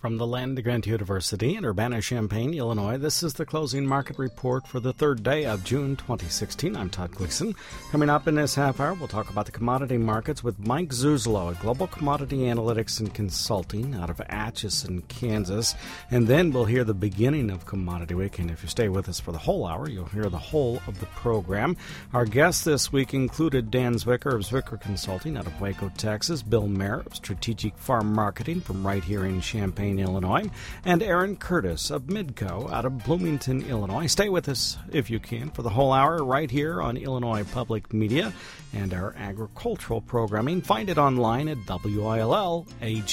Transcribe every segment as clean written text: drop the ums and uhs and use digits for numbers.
From the land of Grant University in Urbana-Champaign, Illinois, this is the closing market report for the third day of June 2016. I'm Todd Gleason. Coming up in this half hour, we'll talk about the commodity markets with Mike Zuzolo at Global Commodity Analytics and Consulting out of Atchison, Kansas. And then we'll hear the beginning of Commodity Week. And if you stay with us for the whole hour, you'll hear the whole of the program. Our guests this week included Dan Zwicker of Zwicker Consulting out of Waco, Texas, Bill Mayer of Strategic Farm Marketing from right here in Champaign, Illinois, and Aaron Curtis of Midco out of Bloomington, Illinois. Stay with us, if you can, for the whole hour right here on Illinois Public Media and our agricultural programming. Find it online at WILLAG.org.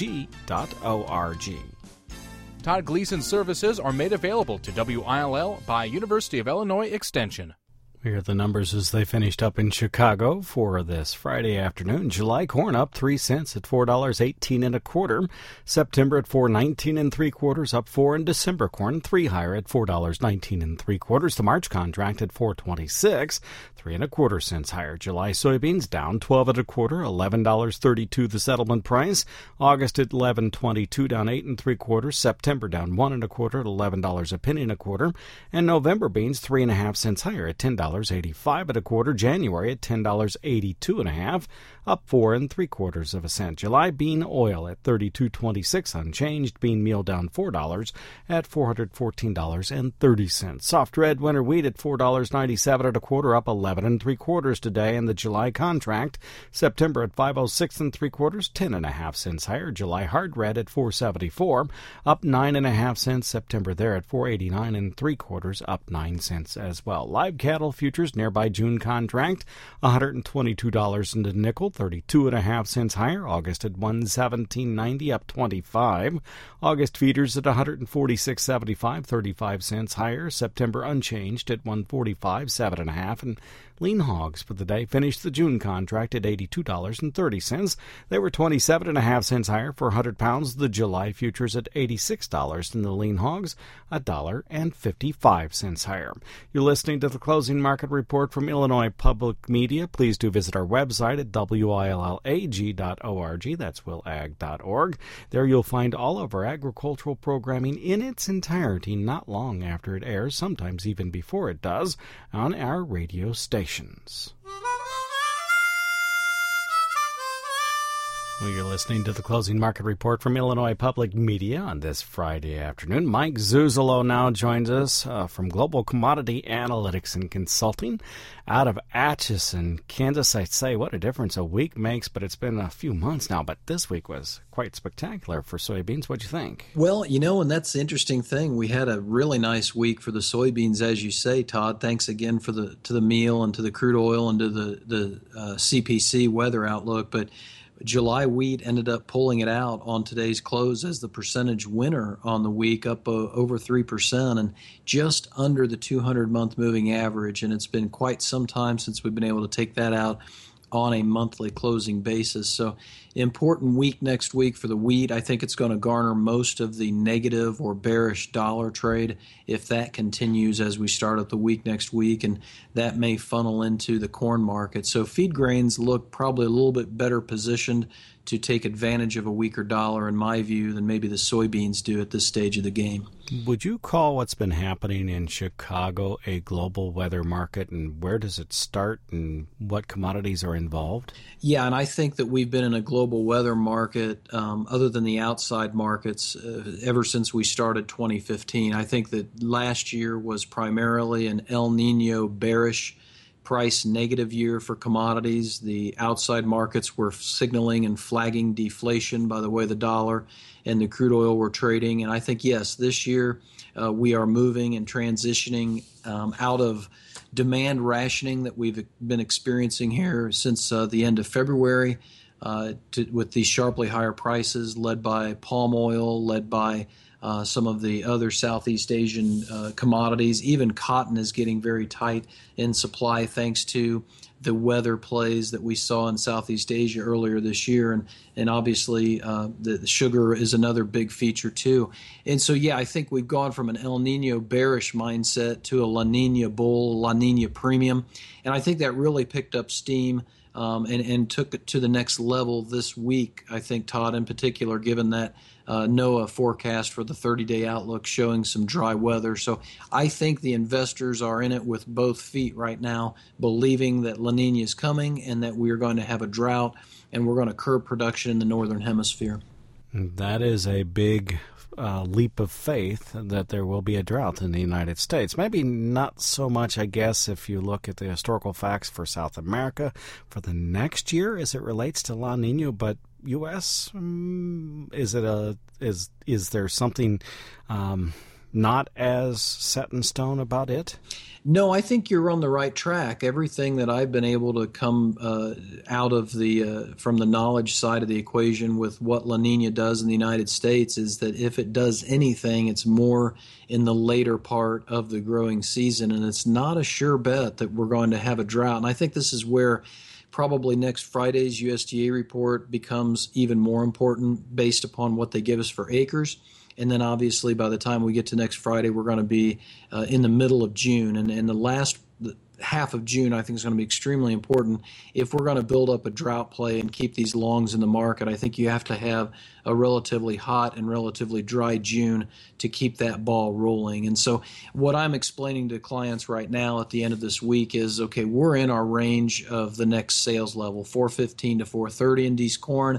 Todd Gleason services are made available to WILL by University of Illinois Extension. Here are the numbers as they finished up in Chicago for this Friday afternoon. July corn up 3 cents at $4.18 1/4. September at $4.19 3/4, up 4, and December corn 3 higher at $4.19 3/4. The March contract at $4.26, 3 1/4 cents higher. July soybeans down 12 1/4, $11.32 the settlement price. August at $11.22, down 8 3/4. September down 1 1/4 at $11 a penny 1/4, and November beans 3 1/2 cents higher at $10.85 1/4. January at $10.82 1/2, up 4 3/4 cents. July bean oil at $32.26 unchanged. Bean meal down $4 at $414.30. Soft red winter wheat at $4.97 1/4, up 11 3/4 today. And the July contract, September at $5.06 3/4, 10 1/2 cents higher. July hard red at $4.74, up 9 1/2 cents. September there at $4.89 3/4, up 9 cents as well. Live cattle futures nearby June contract, $122 in the nickel, 32 1/2 cents higher. August at $117.90, up 25. August feeders at $146.75, 35 cents higher. September unchanged at $145, 7 1/2, and lean hogs for the day finished the June contract at $82.30. They were 27 1/2 cents higher for 100 pounds. The July futures at $86, and the lean hogs $1.55 higher. You're listening to the closing market report from Illinois Public Media. Please do visit our website at WILLAG.org. That's willag.org. There you'll find all of our agricultural programming in its entirety not long after it airs, sometimes even before it does, on our radio stations. Well, you're listening to the closing market report from Illinois Public Media on this Friday afternoon. Mike Zuzolo now joins us from Global Commodity Analytics and Consulting out of Atchison, Kansas. I'd say what a difference a week makes, but it's been a few months now. But this week was quite spectacular for soybeans. What'd you think? Well, and that's the interesting thing. We had a really nice week for the soybeans, as you say, Todd. Thanks again to the meal and to the crude oil and to the CPC weather outlook. But July wheat ended up pulling it out on today's close as the percentage winner on the week, up over 3% and just under the 200-month moving average. And it's been quite some time since we've been able to take that out on a monthly closing basis. So important week next week for the wheat. I think it's going to garner most of the negative or bearish dollar trade if that continues as we start up the week next week, and that may funnel into the corn market. So feed grains look probably a little bit better positioned to take advantage of a weaker dollar, in my view, than maybe the soybeans do at this stage of the game. Would you call what's been happening in Chicago a global weather market, and where does it start and what commodities are involved? Yeah, and I think that we've been in a global weather market other than the outside markets ever since we started 2015. I think that last year was primarily an El Nino bearish price negative year for commodities. The outside markets were signaling and flagging deflation by the way the dollar and the crude oil were trading. And I think, yes, this year we are moving and transitioning out of demand rationing that we've been experiencing here since the end of February with these sharply higher prices led by palm oil, led by some of the other Southeast Asian commodities. Even cotton is getting very tight in supply thanks to the weather plays that we saw in Southeast Asia earlier this year. And obviously the sugar is another big feature too. And so, yeah, I think we've gone from an El Nino bearish mindset to a La Nina bull, La Nina premium. And I think that really picked up steam and took it to the next level this week, I think, Todd, in particular, given that NOAA forecast for the 30-day outlook showing some dry weather. So I think the investors are in it with both feet right now, believing that La Nina is coming and that we're going to have a drought and we're going to curb production in the northern hemisphere. That is a big leap of faith that there will be a drought in the United States. Maybe not so much, I guess, if you look at the historical facts for South America for the next year as it relates to La Nina, but U.S., is there something not as set in stone about it? No, I think you're on the right track. Everything that I've been able to come out of from the knowledge side of the equation with what La Nina does in the United States is that if it does anything, it's more in the later part of the growing season, and it's not a sure bet that we're going to have a drought. And I think this is where probably next Friday's USDA report becomes even more important based upon what they give us for acres. And then obviously by the time we get to next Friday, we're going to be in the middle of June. And the last half of June, I think, is going to be extremely important. If we're going to build up a drought play and keep these longs in the market, I think you have to have a relatively hot and relatively dry June to keep that ball rolling. And so what I'm explaining to clients right now at the end of this week is, okay, we're in our range of the next sales level, 415 to 430 in D's corn,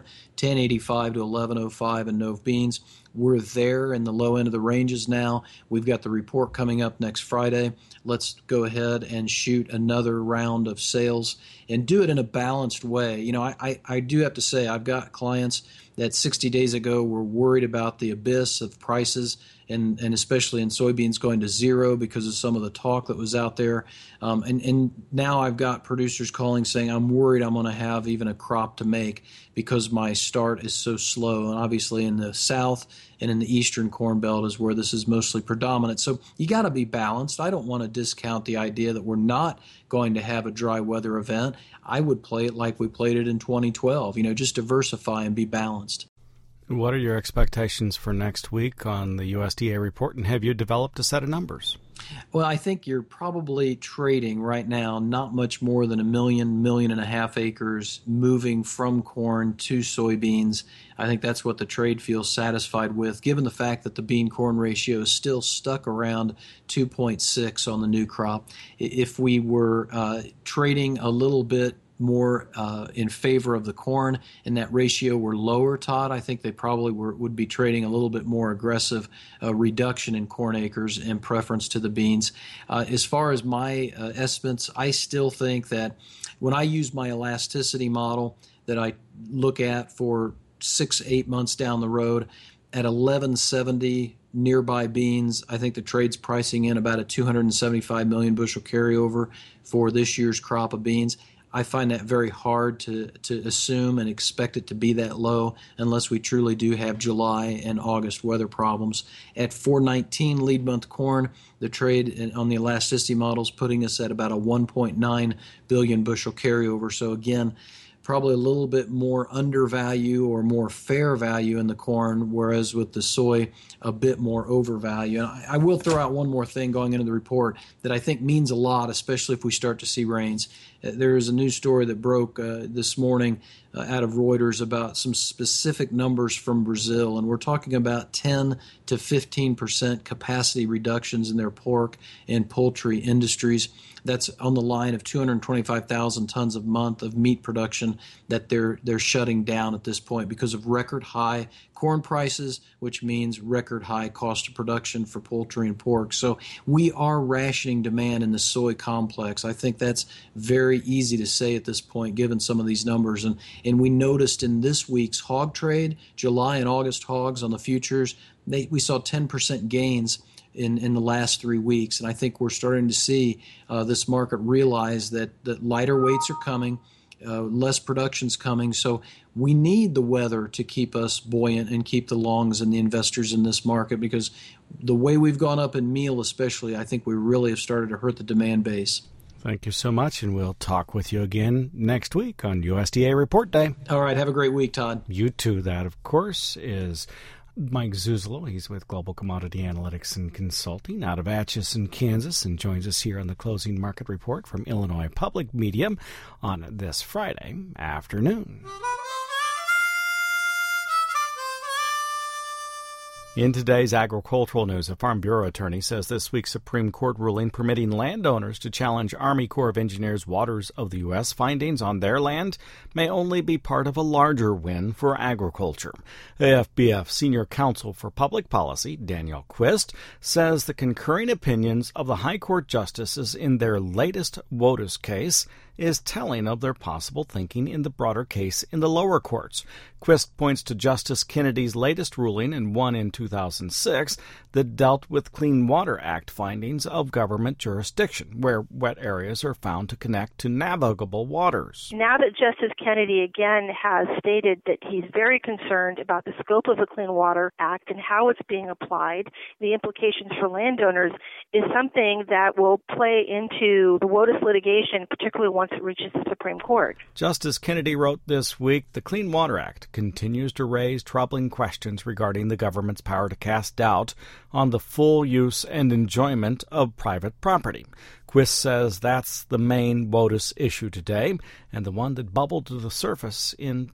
1085 to 1105 in Nove beans. We're there in the low end of the ranges now. We've got the report coming up next Friday. Let's go ahead and shoot another round of sales and do it in a balanced way. You know, I do have to say I've got clients that 60 days ago were worried about the abyss of prices and especially in soybeans going to zero because of some of the talk that was out there. And now I've got producers calling saying, I'm worried I'm going to have even a crop to make because my start is so slow. And obviously in the South and in the Eastern Corn Belt is where this is mostly predominant. So you got to be balanced. I don't want to discount the idea that we're not going to have a dry weather event. I would play it like we played it in 2012, just diversify and be balanced. What are your expectations for next week on the USDA report, and have you developed a set of numbers? Well, I think you're probably trading right now not much more than 1.5 million acres moving from corn to soybeans. I think that's what the trade feels satisfied with, given the fact that the bean-corn ratio is still stuck around 2.6 on the new crop. If we were trading a little bit more in favor of the corn and that ratio were lower, Todd, I think they probably would be trading a little bit more aggressive reduction in corn acres in preference to the beans. As far as my estimates, I still think that when I use my elasticity model that I look at for 6-8 months down the road, at 1170 nearby beans, I think the trade's pricing in about a 275 million bushel carryover for this year's crop of beans. I find that very hard to assume and expect it to be that low unless we truly do have July and August weather problems. At 419 lead month corn, the trade on the elasticity models putting us at about a 1.9 billion bushel carryover. So again, probably a little bit more undervalue or more fair value in the corn, whereas with the soy, a bit more overvalue. And I will throw out one more thing going into the report that I think means a lot, especially if we start to see rains. There is a news story that broke this morning out of Reuters about some specific numbers from Brazil, and we're talking about 10 to 15% capacity reductions in their pork and poultry industries. That's on the line of 225,000 tons a month of meat production that they're shutting down at this point because of record high corn prices, which means record high cost of production for poultry and pork. So we are rationing demand in the soy complex. I think that's very easy to say at this point, given some of these numbers. And we noticed in this week's hog trade, July and August hogs on the futures, we saw 10% gains in the last 3 weeks. And I think we're starting to see this market realize that lighter weights are coming, less production's coming. So we need the weather to keep us buoyant and keep the longs and the investors in this market, because the way we've gone up in meal especially, I think we really have started to hurt the demand base. Thank you so much, and we'll talk with you again next week on USDA Report Day. All right, have a great week, Todd. You too. That, of course, is Mike Zuzolo. He's with Global Commodity Analytics and Consulting out of Atchison, Kansas, and joins us here on the Closing Market Report from Illinois Public Media on this Friday afternoon. In today's agricultural news, a Farm Bureau attorney says this week's Supreme Court ruling permitting landowners to challenge Army Corps of Engineers waters of the U.S. findings on their land may only be part of a larger win for agriculture. AFBF Senior Counsel for Public Policy, Danielle Quist, says the concurring opinions of the High Court justices in their latest WOTUS case is telling of their possible thinking in the broader case in the lower courts. Quist points to Justice Kennedy's latest ruling, and one in 2006, that dealt with Clean Water Act findings of government jurisdiction, where wet areas are found to connect to navigable waters. Now that Justice Kennedy again has stated that he's very concerned about the scope of the Clean Water Act and how it's being applied, the implications for landowners, is something that will play into the WOTUS litigation, particularly once it reaches the Supreme Court. Justice Kennedy wrote this week, the Clean Water Act continues to raise troubling questions regarding the government's power to cast doubt on the full use and enjoyment of private property. Quist says that's the main WOTUS issue today, and the one that bubbled to the surface in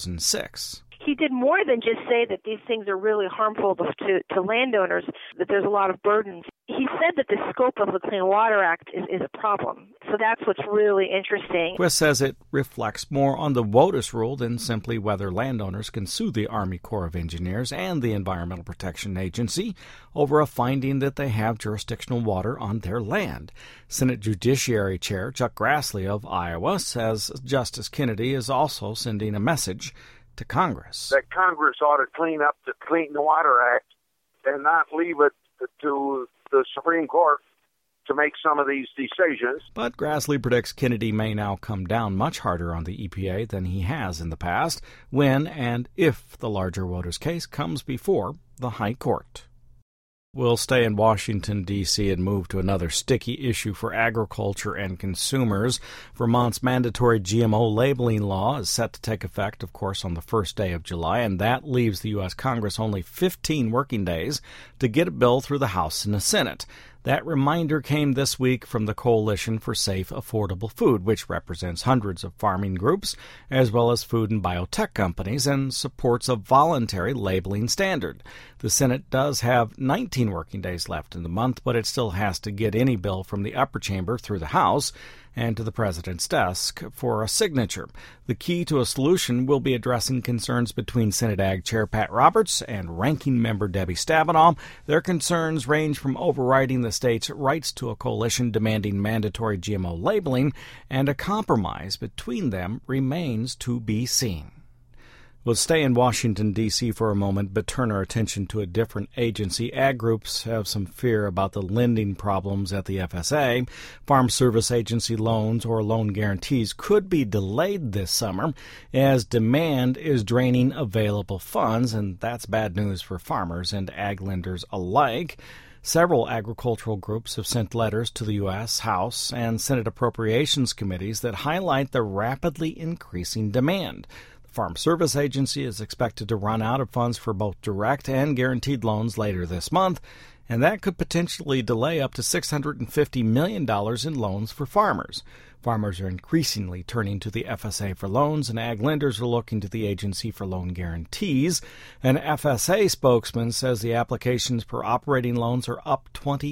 2006. He did more than just say that these things are really harmful to landowners, that there's a lot of burdens. He said that the scope of the Clean Water Act is a problem. So that's what's really interesting. Quist says it reflects more on the WOTUS rule than simply whether landowners can sue the Army Corps of Engineers and the Environmental Protection Agency over a finding that they have jurisdictional water on their land. Senate Judiciary Chair Chuck Grassley of Iowa says Justice Kennedy is also sending a message to Congress. That Congress ought to clean up the Clean Water Act and not leave it to the Supreme Court to make some of these decisions. But Grassley predicts Kennedy may now come down much harder on the EPA than he has in the past, when and if the larger WOTUS case comes before the High Court. We'll stay in Washington, D.C. and move to another sticky issue for agriculture and consumers. Vermont's mandatory GMO labeling law is set to take effect, of course, on the first day of July, and that leaves the U.S. Congress only 15 working days to get a bill through the House and the Senate. That reminder came this week from the Coalition for Safe, Affordable Food, which represents hundreds of farming groups, as well as food and biotech companies, and supports a voluntary labeling standard. The Senate does have 19 working days left in the month, but it still has to get any bill from the upper chamber through the House and to the president's desk for a signature. The key to a solution will be addressing concerns between Senate Ag Chair Pat Roberts and Ranking Member Debbie Stabenow. Their concerns range from overriding the state's rights to a coalition demanding mandatory GMO labeling, and a compromise between them remains to be seen. We'll stay in Washington, D.C. for a moment, but turn our attention to a different agency. Ag groups have some fear about the lending problems at the FSA. Farm Service Agency loans or loan guarantees could be delayed this summer as demand is draining available funds, and that's bad news for farmers and ag lenders alike. Several agricultural groups have sent letters to the U.S. House and Senate Appropriations Committees that highlight the rapidly increasing demand. Farm Service Agency is expected to run out of funds for both direct and guaranteed loans later this month, and that could potentially delay up to $650 million in loans for farmers. Farmers are increasingly turning to the FSA for loans, and ag lenders are looking to the agency for loan guarantees. An FSA spokesman says the applications per operating loans are up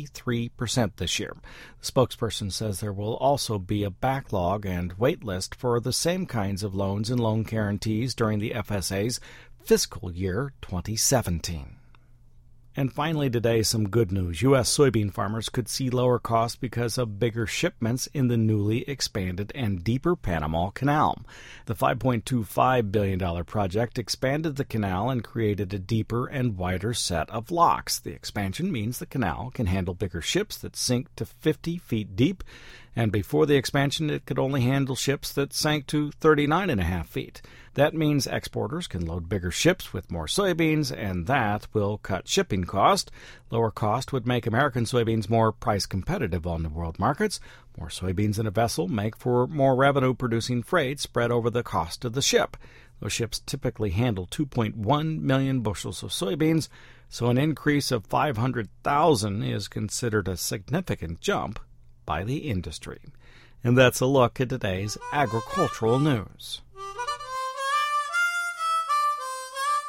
23% this year. The spokesperson says there will also be a backlog and wait list for the same kinds of loans and loan guarantees during the FSA's fiscal year 2017. And finally today, some good news. U.S. soybean farmers could see lower costs because of bigger shipments in the newly expanded and deeper Panama Canal. The $5.25 billion project expanded the canal and created a deeper and wider set of locks. The expansion means the canal can handle bigger ships that sink to 50 feet deep, and before the expansion it could only handle ships that sank to 39.5 feet. That means exporters can load bigger ships with more soybeans, and that will cut shipping cost. Lower cost would make American soybeans more price competitive on the world markets. More soybeans in a vessel make for more revenue-producing freight spread over the cost of the ship. Those ships typically handle 2.1 million bushels of soybeans, so an increase of 500,000 is considered a significant jump by the industry. And that's a look at today's agricultural news.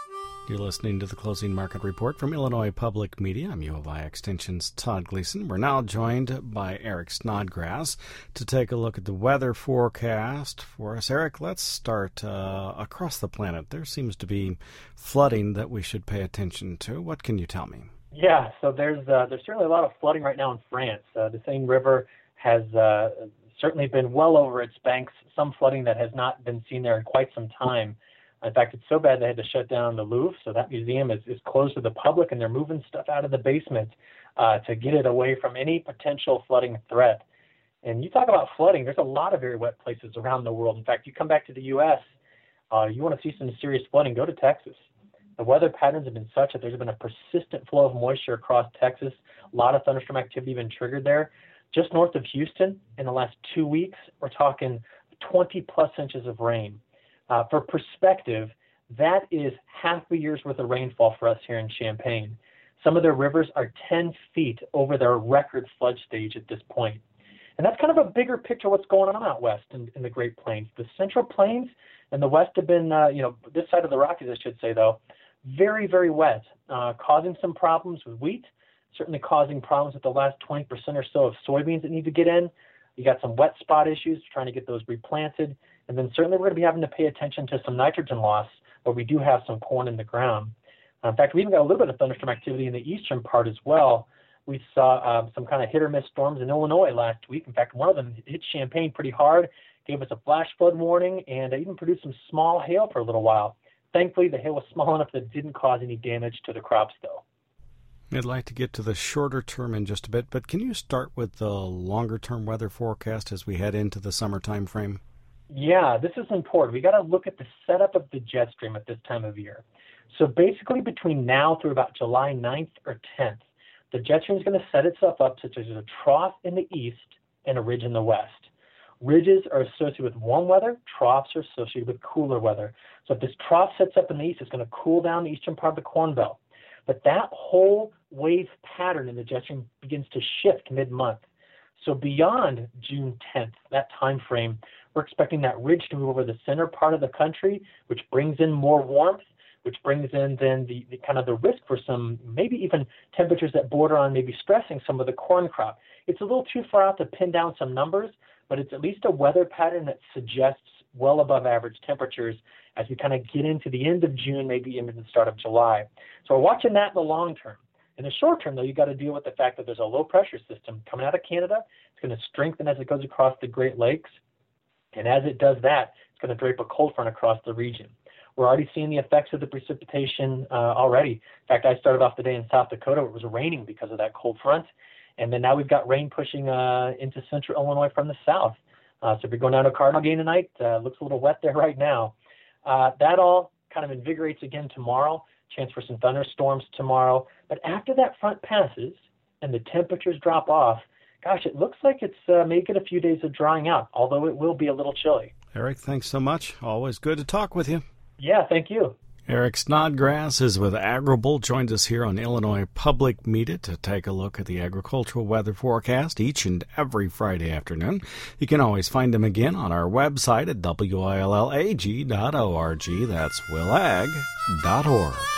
You're listening to the Closing Market Report from Illinois Public Media. I'm U of I Extension's Todd Gleason. We're now joined by Eric Snodgrass to take a look at the weather forecast for us. Eric, let's start across the planet. There seems to be flooding that we should pay attention to. What can you tell me? Yeah, so there's certainly a lot of flooding right now in France. The Seine River has certainly been well over its banks, some flooding that has not been seen there in quite some time. In fact, it's so bad they had to shut down the Louvre, so that museum is closed to the public, and they're moving stuff out of the basement to get it away from any potential flooding threat. And you talk about flooding, there's a lot of very wet places around the world. In fact, you come back to the U.S., you want to see some serious flooding, go to Texas. The weather patterns have been such that there's been a persistent flow of moisture across Texas. A lot of thunderstorm activity been triggered there. Just north of Houston, in the last 2 weeks, we're talking 20-plus inches of rain. For perspective, that is half a year's worth of rainfall for us here in Champaign. Some of their rivers are 10 feet over their record flood stage at this point. And that's kind of a bigger picture of what's going on out west in the Great Plains. The Central Plains and the west have been, this side of the Rockies, I should say, though, very, very wet, causing some problems with wheat, certainly causing problems with the last 20% or so of soybeans that need to get in. You got some wet spot issues, trying to get those replanted. And then certainly we're going to be having to pay attention to some nitrogen loss, where we do have some corn in the ground. In fact, we even got a little bit of thunderstorm activity in the eastern part as well. We saw some kind of hit or miss storms in Illinois last week. In fact, one of them hit Champaign pretty hard, gave us a flash flood warning, and even produced some small hail for a little while. Thankfully, the hail was small enough that it didn't cause any damage to the crops, though. I'd like to get to the shorter term in just a bit, but can you start with the longer-term weather forecast as we head into the summer time frame? Yeah, this is important. We got to look at the setup of the jet stream at this time of year. So basically between now through about July 9th or 10th, the jet stream is going to set itself up such as a trough in the east and a ridge in the west. Ridges are associated with warm weather. Troughs are associated with cooler weather. So if this trough sets up in the east, it's going to cool down the eastern part of the Corn Belt. But that whole wave pattern in the jet stream begins to shift mid-month. So beyond June 10th, that time frame, we're expecting that ridge to move over the center part of the country, which brings in more warmth, which brings in then the kind of the risk for some maybe even temperatures that border on maybe stressing some of the corn crop. It's a little too far out to pin down some numbers, but it's at least a weather pattern that suggests well above average temperatures as we kind of get into the end of June, maybe even the start of July. So we're watching that in the long term. In the short term, though, you got to deal with the fact that there's a low pressure system coming out of Canada. It's going to strengthen as it goes across the Great Lakes. And as it does that, it's going to drape a cold front across the region. We're already seeing the effects of the precipitation already. In fact, I started off the day in South Dakota where it was raining because of that cold front. And then now we've got rain pushing into central Illinois from the south. So if you're going down to a Cardinal game tonight, looks a little wet there right now. That all kind of invigorates again tomorrow. Chance for some thunderstorms tomorrow. But after that front passes and the temperatures drop off, gosh, it looks like it's may get a few days of drying out, although it will be a little chilly. Eric, thanks so much. Always good to talk with you. Yeah, thank you. Eric Snodgrass is with Agrible, joined us here on Illinois Public Media to take a look at the agricultural weather forecast each and every Friday afternoon. You can always find him again on our website at willag.org. That's willag.org.